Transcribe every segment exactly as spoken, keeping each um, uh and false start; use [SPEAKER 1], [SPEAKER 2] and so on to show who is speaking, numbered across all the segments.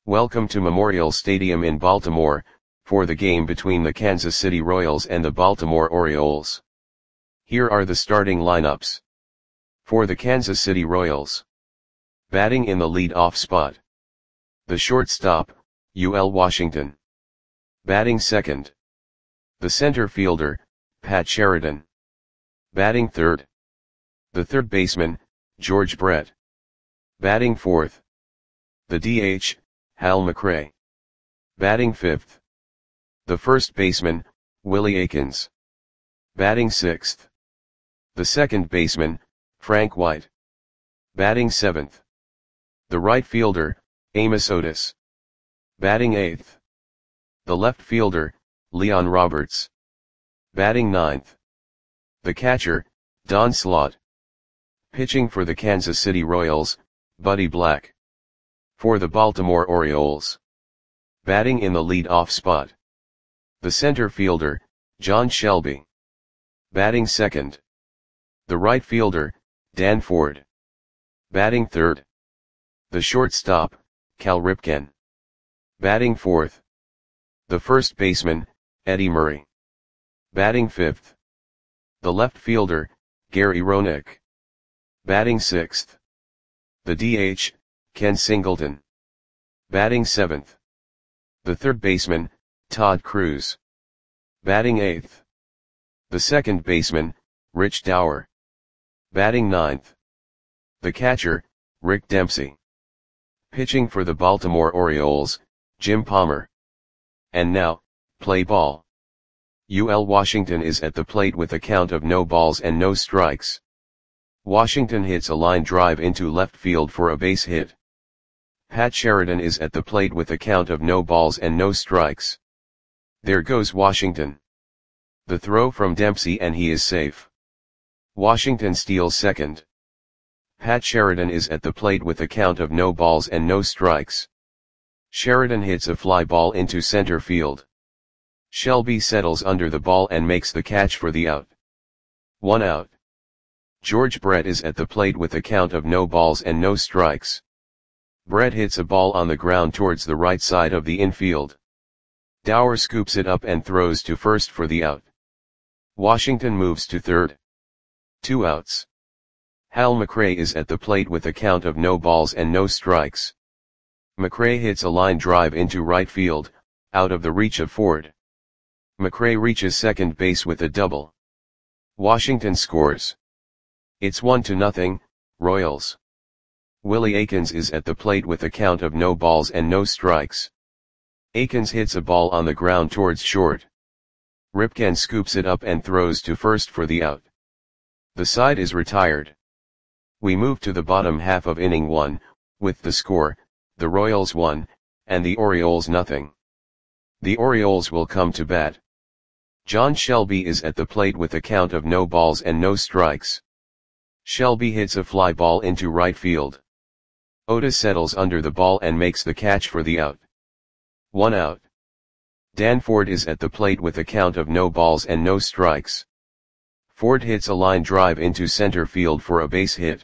[SPEAKER 1] Welcome to Memorial Stadium in Baltimore, for the game between the Kansas City Royals and the Baltimore Orioles. Here are the starting lineups. For the Kansas City Royals. Batting in the lead-off spot. The shortstop, U L Washington. Batting second. The center fielder, Pat Sheridan. Batting third. The third baseman, George Brett. Batting fourth. The D H, Hal McRae. Batting fifth. The first baseman, Willie Aikens. Batting sixth. The second baseman, Frank White. Batting seventh. The right fielder, Amos Otis. Batting eighth. The left fielder, Leon Roberts. Batting ninth. The catcher, Don Slaught. Pitching for the Kansas City Royals, Buddy Black. For the Baltimore Orioles. Batting in the lead-off spot. The center fielder, John Shelby. Batting second. The right fielder, Dan Ford. Batting third. The shortstop, Cal Ripken. Batting fourth. The first baseman, Eddie Murray. Batting fifth. The left fielder, Gary Roenick. Batting sixth. The D H, Ken Singleton. Batting seventh. The third baseman, Todd Cruz. Batting eighth. The second baseman, Rich Dower. Batting ninth. The catcher, Rick Dempsey. Pitching for the Baltimore Orioles, Jim Palmer. And now, play ball. U L Washington is at the plate with a count of no balls and no strikes. Washington hits a line drive into left field for a base hit. Pat Sheridan is at the plate with a count of no balls and no strikes. There goes Washington. The throw from Dempsey and he is safe. Washington steals second. Pat Sheridan is at the plate with a count of no balls and no strikes. Sheridan hits a fly ball into center field. Shelby settles under the ball and makes the catch for the out. One out. George Brett is at the plate with a count of no balls and no strikes. Brett hits a ball on the ground towards the right side of the infield. Dower scoops it up and throws to first for the out. Washington moves to third. Two outs. Hal McRae is at the plate with a count of no balls and no strikes. McRae hits a line drive into right field, out of the reach of Ford. McRae reaches second base with a double. Washington scores. It's one to nothing, Royals. Willie Aikens is at the plate with a count of no balls and no strikes. Aikens hits a ball on the ground towards short. Ripken scoops it up and throws to first for the out. The side is retired. We move to the bottom half of inning one, with the score, the Royals one, and the Orioles nothing. The Orioles will come to bat. John Shelby is at the plate with a count of no balls and no strikes. Shelby hits a fly ball into right field. Otis settles under the ball and makes the catch for the out. One out. Dan Ford is at the plate with a count of no balls and no strikes. Ford hits a line drive into center field for a base hit.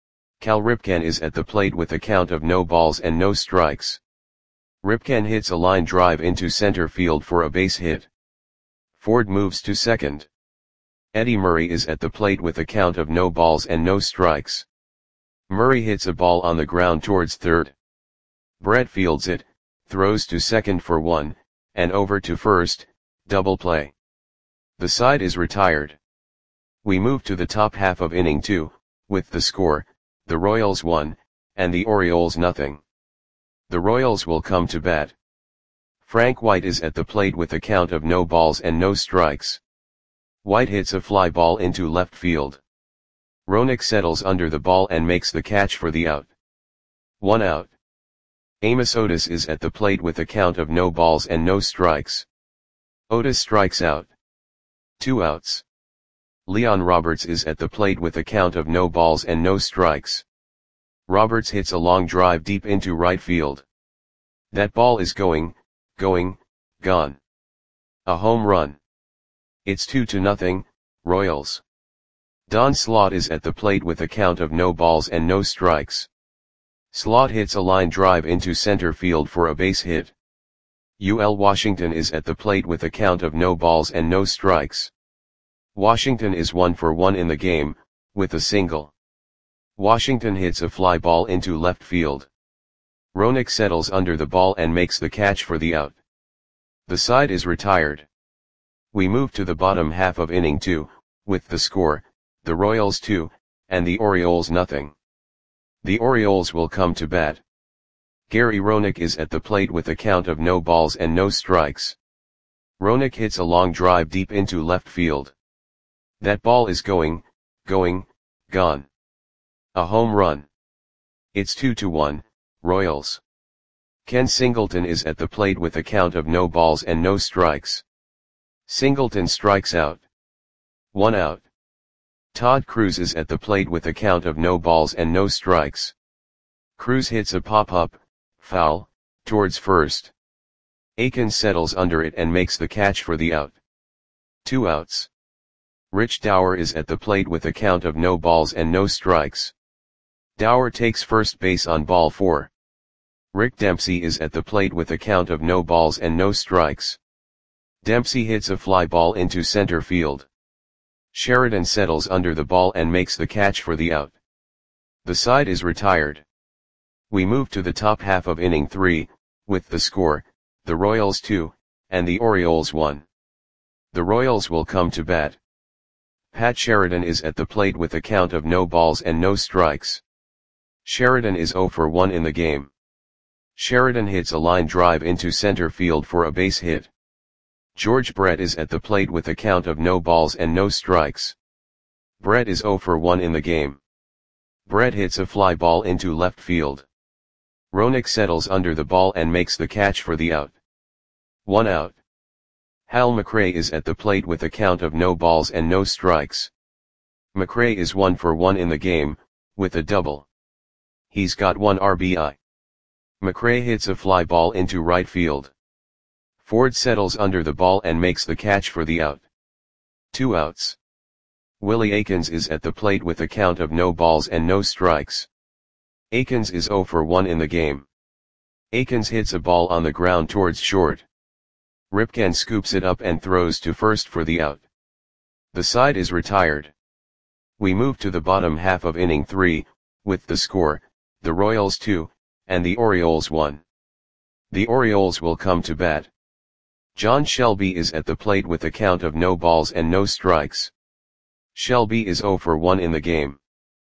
[SPEAKER 1] Cal Ripken is at the plate with a count of no balls and no strikes. Ripken hits a line drive into center field for a base hit. Ford moves to second. Eddie Murray is at the plate with a count of no balls and no strikes. Murray hits a ball on the ground towards third. Brett fields it, throws to second for one, and over to first, double play. The side is retired. We move to the top half of inning two, with the score, the Royals one, and the Orioles nothing. The Royals will come to bat. Frank White is at the plate with a count of no balls and no strikes. White hits a fly ball into left field. Roenick settles under the ball and makes the catch for the out. One out. Amos Otis is at the plate with a count of no balls and no strikes. Otis strikes out. Two outs. Leon Roberts is at the plate with a count of no balls and no strikes. Roberts hits a long drive deep into right field. That ball is going, going, gone. A home run. It's two to nothing, Royals. Don Slaught is at the plate with a count of no balls and no strikes. Slot hits a line drive into center field for a base hit. U L Washington is at the plate with a count of no balls and no strikes. Washington is one for one in the game, with a single. Washington hits a fly ball into left field. Roenick settles under the ball and makes the catch for the out. The side is retired. We move to the bottom half of inning two, with the score, the Royals two, and the Orioles nothing. The Orioles will come to bat. Gary Roenick is at the plate with a count of no balls and no strikes. Roenick hits a long drive deep into left field. That ball is going, going, gone. A home run. It's two to one, Royals. Ken Singleton is at the plate with a count of no balls and no strikes. Singleton strikes out. One out. Todd Cruz is at the plate with a count of no balls and no strikes. Cruz hits a pop-up, foul, towards first. Aikens settles under it and makes the catch for the out. Two outs. Rich Dower is at the plate with a count of no balls and no strikes. Dower takes first base on ball four. Rick Dempsey is at the plate with a count of no balls and no strikes. Dempsey hits a fly ball into center field. Sheridan settles under the ball and makes the catch for the out. The side is retired. We move to the top half of inning three, with the score, the Royals two, and the Orioles one. The Royals will come to bat. Pat Sheridan is at the plate with a count of no balls and no strikes. Sheridan is zero for one in the game. Sheridan hits a line drive into center field for a base hit. George Brett is at the plate with a count of no balls and no strikes. Brett is zero for one in the game. Brett hits a fly ball into left field. Roenick settles under the ball and makes the catch for the out. One out. Hal McRae is at the plate with a count of no balls and no strikes. McRae is one for one in the game, with a double. He's got one R B I. McRae hits a fly ball into right field. Ford settles under the ball and makes the catch for the out. Two outs. Willie Aikens is at the plate with a count of no balls and no strikes. Aikens is zero for one in the game. Aikens hits a ball on the ground towards short. Ripken scoops it up and throws to first for the out. The side is retired. We move to the bottom half of inning three, with the score, the Royals two, and the Orioles one. The Orioles will come to bat. John Shelby is at the plate with a count of no balls and no strikes. Shelby is zero for one in the game.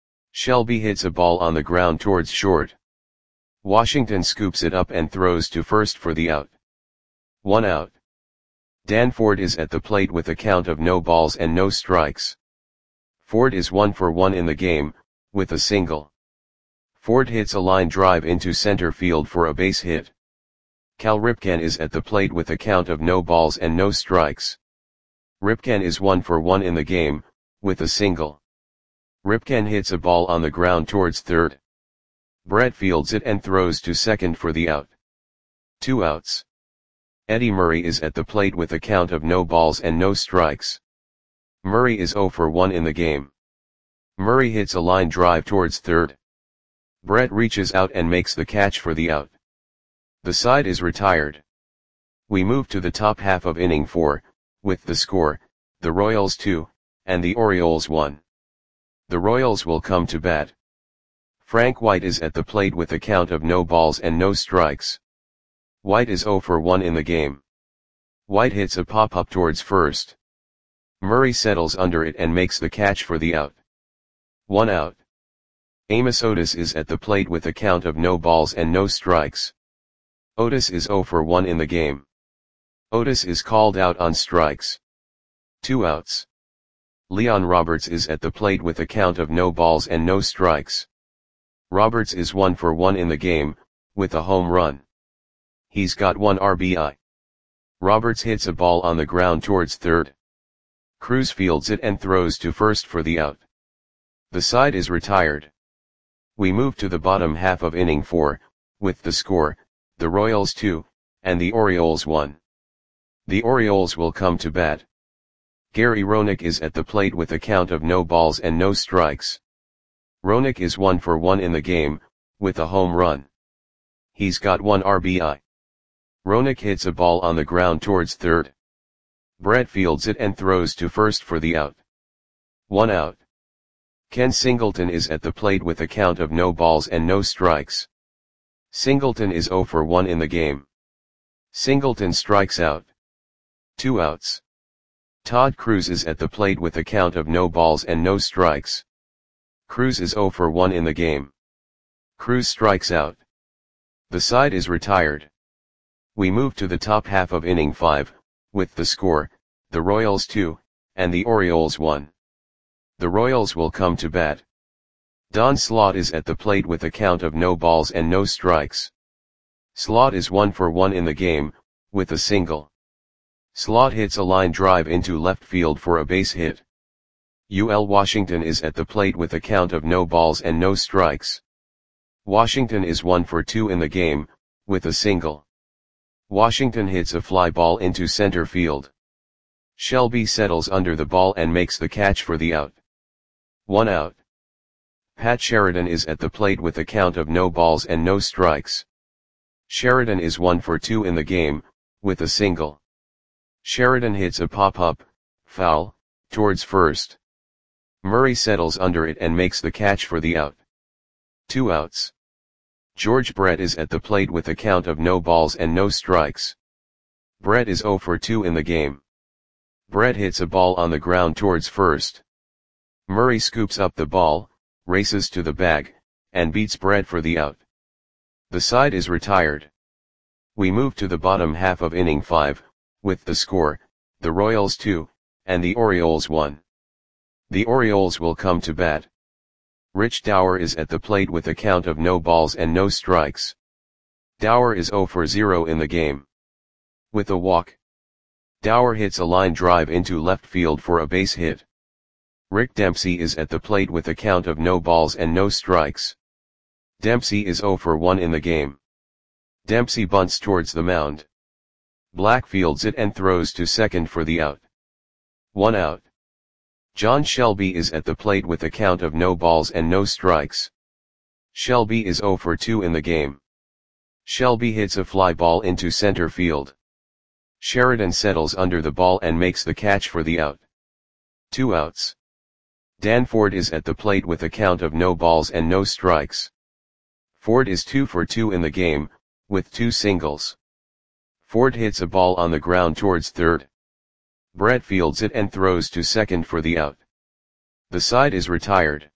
[SPEAKER 1] Shelby hits a ball on the ground towards short. Washington scoops it up and throws to first for the out. One out. Dan Ford is at the plate with a count of no balls and no strikes. Ford is one for one in the game, with a single. Ford hits a line drive into center field for a base hit. Cal Ripken is at the plate with a count of no balls and no strikes. Ripken is one for one in the game, with a single. Ripken hits a ball on the ground towards third. Brett fields it and throws to second for the out. Two outs. Eddie Murray is at the plate with a count of no balls and no strikes. Murray is zero for one in the game. Murray hits a line drive towards third. Brett reaches out and makes the catch for the out. The side is retired. We move to the top half of inning four, with the score, the Royals two, and the Orioles one. The Royals will come to bat. Frank White is at the plate with a count of no balls and no strikes. White is zero for one in the game. White hits a pop-up towards first. Murray settles under it and makes the catch for the out. One out. Amos Otis is at the plate with a count of no balls and no strikes. Otis is zero for one in the game. Otis is called out on strikes. Two outs. Leon Roberts is at the plate with a count of no balls and no strikes. Roberts is one for one in the game, with a home run. He's got one R B I. Roberts hits a ball on the ground towards third. Cruz fields it and throws to first for the out. The side is retired. We move to the bottom half of inning four, with the score, the Royals two, and the Orioles one. The Orioles will come to bat. Gary Roenick is at the plate with a count of no balls and no strikes. Roenick is one for one in the game, with a home run. He's got one R B I. Roenick hits a ball on the ground towards third. Brett fields it and throws to first for the out. One out. Ken Singleton is at the plate with a count of no balls and no strikes. Singleton is zero for one in the game. Singleton strikes out. Two outs. Todd Cruz is at the plate with a count of no balls and no strikes. Cruz is zero for one in the game. Cruz strikes out. The side is retired. We move to the top half of inning five, with the score, the Royals two, and the Orioles one. The Royals will come to bat. Don Slaught is at the plate with a count of no balls and no strikes. Slaught is one for one in the game, with a single. Slaught hits a line drive into left field for a base hit. U L Washington is at the plate with a count of no balls and no strikes. Washington is one for two in the game, with a single. Washington hits a fly ball into center field. Shelby settles under the ball and makes the catch for the out. One out. Pat Sheridan is at the plate with a count of no balls and no strikes. Sheridan is one for two in the game, with a single. Sheridan hits a pop-up, foul, towards first. Murray settles under it and makes the catch for the out. Two outs. George Brett is at the plate with a count of no balls and no strikes. Brett is zero for two in the game. Brett hits a ball on the ground towards first. Murray scoops up the ball, races to the bag, and beats Brett for the out. The side is retired. We move to the bottom half of inning five, with the score, the Royals two, and the Orioles one. The Orioles will come to bat. Rich Dower is at the plate with a count of no balls and no strikes. Dower is zero for zero in the game. With a walk. Dower hits a line drive into left field for a base hit. Rick Dempsey is at the plate with a count of no balls and no strikes. Dempsey is zero for one in the game. Dempsey bunts towards the mound. Black fields it and throws to second for the out. One out. John Shelby is at the plate with a count of no balls and no strikes. Shelby is zero for two in the game. Shelby hits a fly ball into center field. Sheridan settles under the ball and makes the catch for the out. Two outs. Dan Ford is at the plate with a count of no balls and no strikes. Ford is two for two in the game, with two singles. Ford hits a ball on the ground towards third. Brett fields it and throws to second for the out. The side is retired.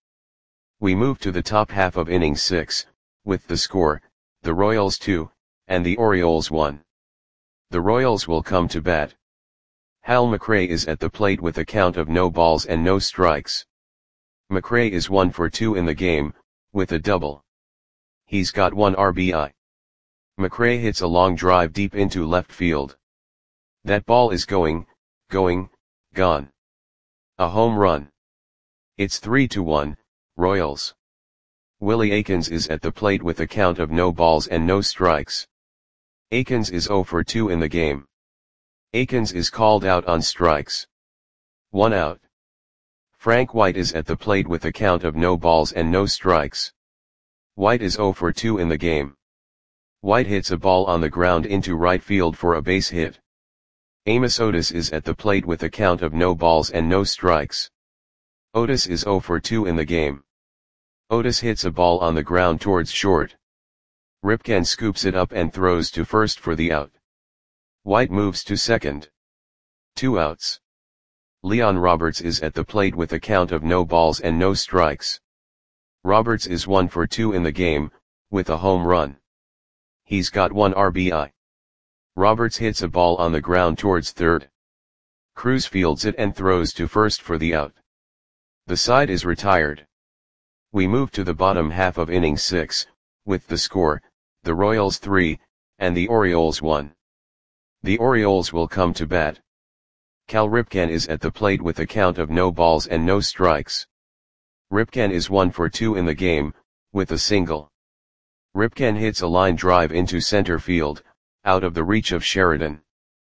[SPEAKER 1] We move to the top half of inning six, with the score, the Royals two, and the Orioles one. The Royals will come to bat. Hal McRae is at the plate with a count of no balls and no strikes. McRae is one for two in the game, with a double. He's got one R B I. McRae hits a long drive deep into left field. That ball is going, going, gone. A home run. It's three to one, Royals. Willie Aikens is at the plate with a count of no balls and no strikes. Aikens is zero for two in the game. Aikens is called out on strikes. One out. Frank White is at the plate with a count of no balls and no strikes. White is zero for two in the game. White hits a ball on the ground into right field for a base hit. Amos Otis is at the plate with a count of no balls and no strikes. Otis is zero for two in the game. Otis hits a ball on the ground towards short. Ripken scoops it up and throws to first for the out. White moves to second. Two outs. Leon Roberts is at the plate with a count of no balls and no strikes. Roberts is one for two in the game, with a home run. He's got one R B I. Roberts hits a ball on the ground towards third. Cruz fields it and throws to first for the out. The side is retired. We move to the bottom half of inning six, with the score, the Royals three, and the Orioles one. The Orioles will come to bat. Cal Ripken is at the plate with a count of no balls and no strikes. Ripken is one for two in the game, with a single. Ripken hits a line drive into center field, out of the reach of Sheridan.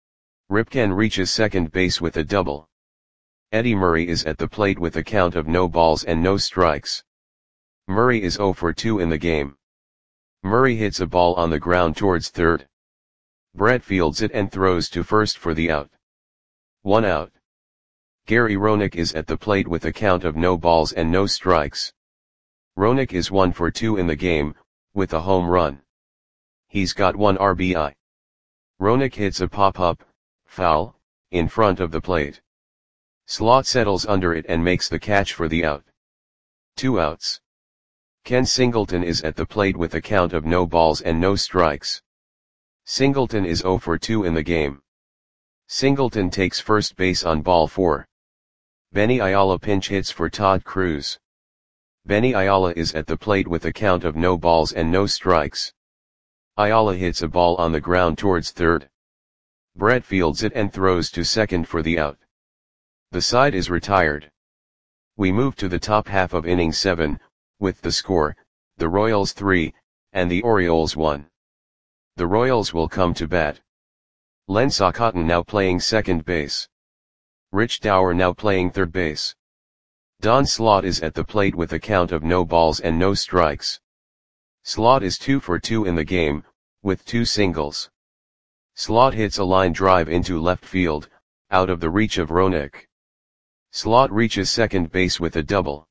[SPEAKER 1] Ripken reaches second base with a double. Eddie Murray is at the plate with a count of no balls and no strikes. Murray is zero for two in the game. Murray hits a ball on the ground towards third. Brett fields it and throws to first for the out. One out. Gary Roenick is at the plate with a count of no balls and no strikes. Roenick is one for two in the game, with a home run. He's got one R B I. Roenick hits a pop-up, foul, in front of the plate. Slot settles under it and makes the catch for the out. Two outs. Ken Singleton is at the plate with a count of no balls and no strikes. Singleton is zero for two in the game. Singleton takes first base on ball four. Benny Ayala pinch hits for Todd Cruz. Benny Ayala is at the plate with a count of no balls and no strikes. Ayala hits a ball on the ground towards third. Brett fields it and throws to second for the out. The side is retired. We move to the top half of inning seven, with the score, the Royals three, and the Orioles one. The Royals will come to bat. Len Socotton now playing second base. Rich Dower now playing third base. Don Slaught is at the plate with a count of no balls and no strikes. Slaught is two for two in the game, with two singles. Slaught hits a line drive into left field, out of the reach of Roenick. Slaught reaches second base with a double.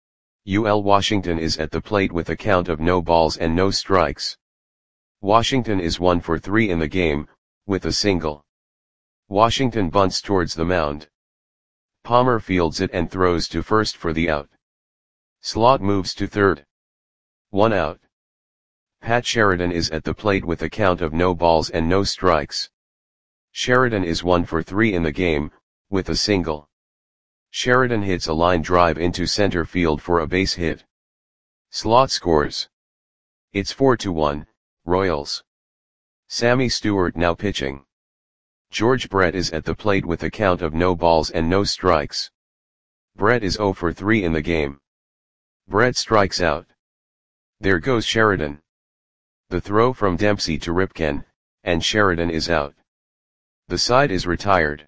[SPEAKER 1] U L Washington is at the plate with a count of no balls and no strikes. Washington is one for three in the game, with a single. Washington bunts towards the mound. Palmer fields it and throws to first for the out. Slaught moves to third. One out. Pat Sheridan is at the plate with a count of no balls and no strikes. Sheridan is one for three in the game, with a single. Sheridan hits a line drive into center field for a base hit. Slaught scores. It's four to one, Royals. Sammy Stewart now pitching. George Brett is at the plate with a count of no balls and no strikes. Brett is zero for three in the game. Brett strikes out. There goes Sheridan. The throw from Dempsey to Ripken, and Sheridan is out. The side is retired.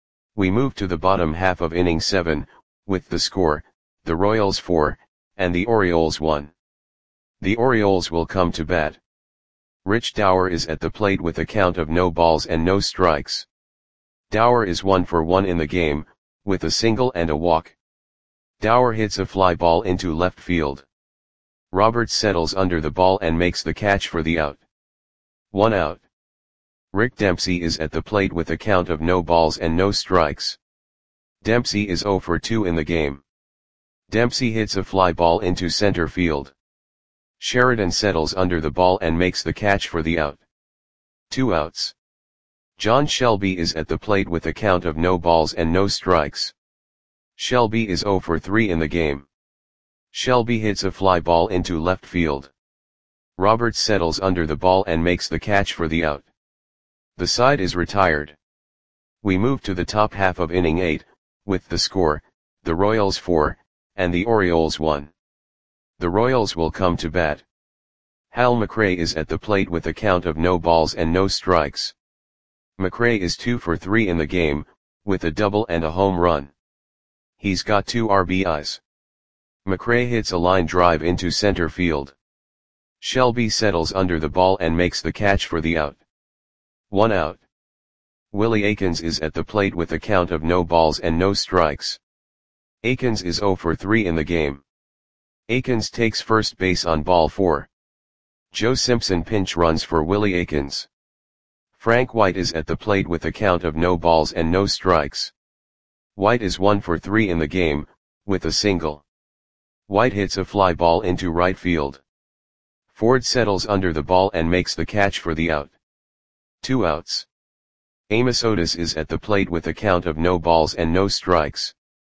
[SPEAKER 1] We move to the bottom half of inning seven, with the score, the Royals four, and the Orioles one. The Orioles will come to bat. Rich Dower is at the plate with a count of no balls and no strikes. Dower is one for one in the game, with a single and a walk. Dower hits a fly ball into left field. Roberts settles under the ball and makes the catch for the out. One out. Rick Dempsey is at the plate with a count of no balls and no strikes. Dempsey is zero for two in the game. Dempsey hits a fly ball into center field. Sheridan settles under the ball and makes the catch for the out. Two outs. John Shelby is at the plate with a count of no balls and no strikes. Shelby is zero for three in the game. Shelby hits a fly ball into left field. Roberts settles under the ball and makes the catch for the out. The side is retired. We move to the top half of inning eight, with the score, the Royals four, and the Orioles one. The Royals will come to bat. Hal McRae is at the plate with a count of no balls and no strikes. McRae is two for three in the game, with a double and a home run. He's got two R B Is. McRae hits a line drive into center field. Shelby settles under the ball and makes the catch for the out. One out. Willie Aikens is at the plate with a count of no balls and no strikes. Aikens is zero for three in the game. Aikens takes first base on ball four. Joe Simpson pinch runs for Willie Aikens. Frank White is at the plate with a count of no balls and no strikes. White is one for three in the game, with a single. White hits a fly ball into right field. Ford settles under the ball and makes the catch for the out. Two outs. Amos Otis is at the plate with a count of no balls and no strikes.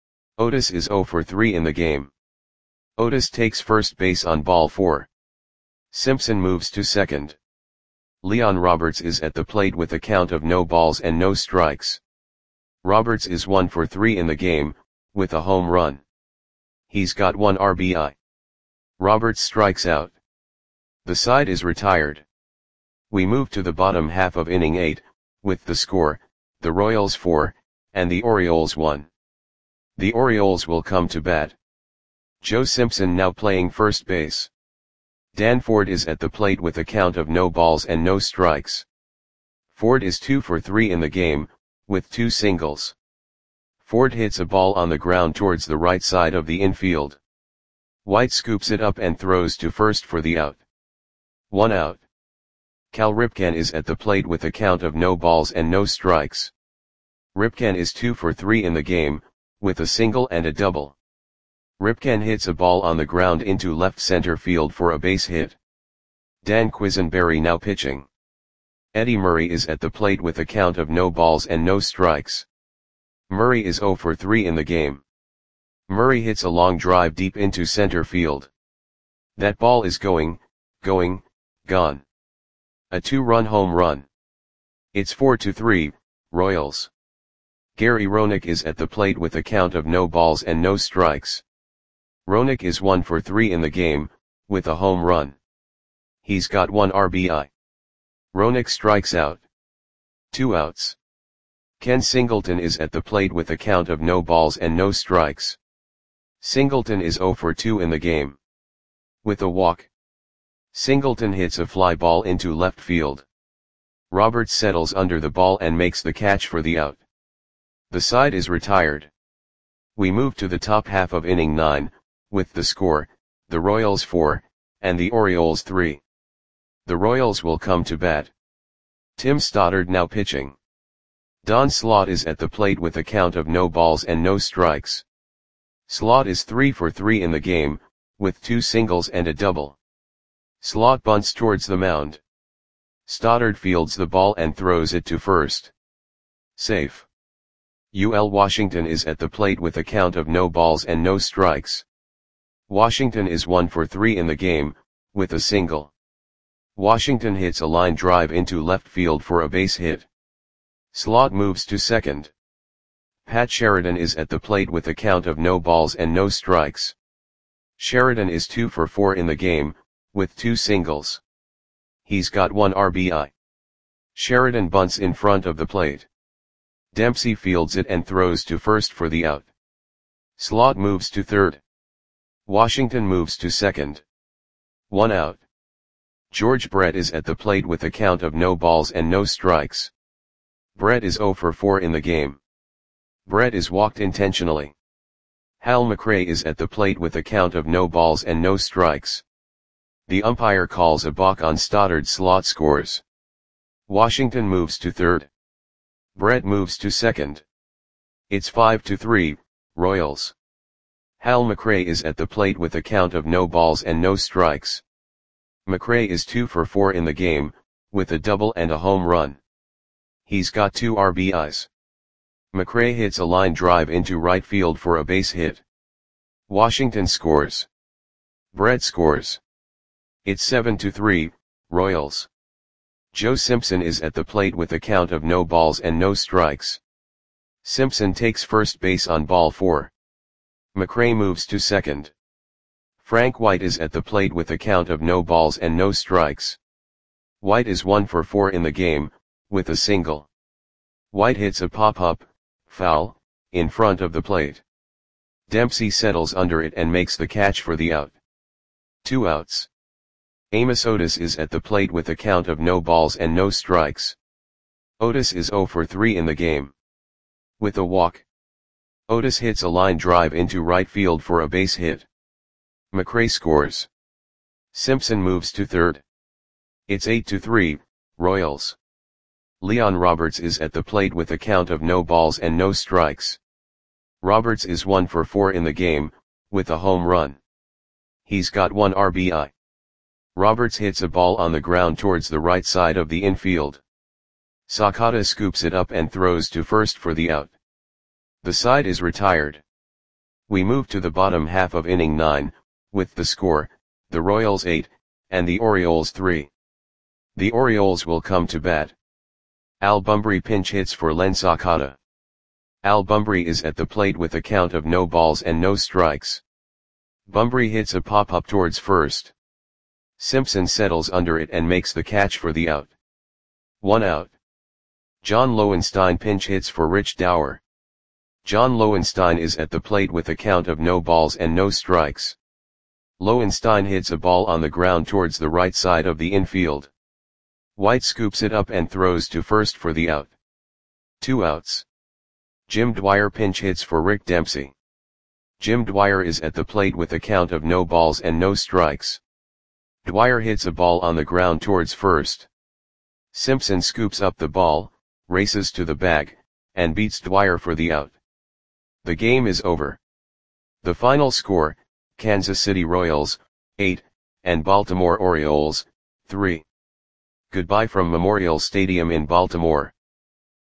[SPEAKER 1] Otis is zero for three in the game. Otis takes first base on ball four. Simpson moves to second. Leon Roberts is at the plate with a count of no balls and no strikes. Roberts is one for three in the game, with a home run. He's got one R B I. Roberts strikes out. The side is retired. We move to the bottom half of inning eight, with the score, the Royals four, and the Orioles one. The Orioles will come to bat. Joe Simpson now playing first base. Dan Ford is at the plate with a count of no balls and no strikes. Ford is two for three in the game, with two singles. Ford hits a ball on the ground towards the right side of the infield. White scoops it up and throws to first for the out. One out. Cal Ripken is at the plate with a count of no balls and no strikes. Ripken is two for three in the game, with a single and a double. Ripken hits a ball on the ground into left center field for a base hit. Dan Quisenberry now pitching. Eddie Murray is at the plate with a count of no balls and no strikes. Murray is zero for three in the game. Murray hits a long drive deep into center field. That ball is going, going, gone. A two-run home run. It's four to three, Royals. Gary Roenick is at the plate with a count of no balls and no strikes. Roenick is one for three in the game, with a home run. He's got one R B I. Roenick strikes out. Two outs. Ken Singleton is at the plate with a count of no balls and no strikes. Singleton is zero for two in the game. With a walk. Singleton hits a fly ball into left field. Roberts settles under the ball and makes the catch for the out. The side is retired. We move to the top half of inning nine, with the score, the Royals four, and the Orioles three. The Royals will come to bat. Tim Stoddard now pitching. Don Slaught is at the plate with a count of no balls and no strikes. Slaught is three for three in the game, with two singles and a double. Slaught bunts towards the mound. Stoddard fields the ball and throws it to first. Safe. U L Washington is at the plate with a count of no balls and no strikes. Washington is one for three in the game, with a single. Washington hits a line drive into left field for a base hit. Slaught moves to second. Pat Sheridan is at the plate with a count of no balls and no strikes. Sheridan is two for four in the game, with two singles. He's got one R B I. Sheridan bunts in front of the plate. Dempsey fields it and throws to first for the out. Slaught moves to third. Washington moves to second. One out. George Brett is at the plate with a count of no balls and no strikes. Brett is zero for four in the game. Brett is walked intentionally. Hal McRae is at the plate with a count of no balls and no strikes. The umpire calls a balk on Stoddard. Slaught scores. Washington moves to third. Brett moves to second. It's five to three, Royals. Hal McRae is at the plate with a count of no balls and no strikes. McRae is two for four in the game, with a double and a home run. He's got two R B Is. McRae hits a line drive into right field for a base hit. Washington scores. Brett scores. It's seven to three, Royals. Joe Simpson is at the plate with a count of no balls and no strikes. Simpson takes first base on ball four. McRae moves to second. Frank White is at the plate with a count of no balls and no strikes. White is one for four in the game, with a single. White hits a pop-up, foul, in front of the plate. Dempsey settles under it and makes the catch for the out. Two outs. Amos Otis is at the plate with a count of no balls and no strikes. Otis is zero for three in the game. With a walk. Otis hits a line drive into right field for a base hit. McRae scores. Simpson moves to third. It's eight to three, Royals. Leon Roberts is at the plate with a count of no balls and no strikes. Roberts is one for four in the game, with a home run. He's got one R B I. Roberts hits a ball on the ground towards the right side of the infield. Sakata scoops it up and throws to first for the out. The side is retired. We move to the bottom half of inning nine, with the score, the Royals eight, and the Orioles three. The Orioles will come to bat. Al Bumbry pinch hits for Len Sakata. Al Bumbry is at the plate with a count of no balls and no strikes. Bumbry hits a pop-up towards first. Simpson settles under it and makes the catch for the out. One out. John Lowenstein pinch hits for Rich Dower. John Lowenstein is at the plate with a count of no balls and no strikes. Lowenstein hits a ball on the ground towards the right side of the infield. White scoops it up and throws to first for the out. Two outs. Jim Dwyer pinch hits for Rick Dempsey. Jim Dwyer is at the plate with a count of no balls and no strikes. Dwyer hits a ball on the ground towards first. Simpson scoops up the ball, races to the bag, and beats Dwyer for the out. The game is over. The final score, Kansas City Royals, eight, and Baltimore Orioles, three. Goodbye from Memorial Stadium in Baltimore.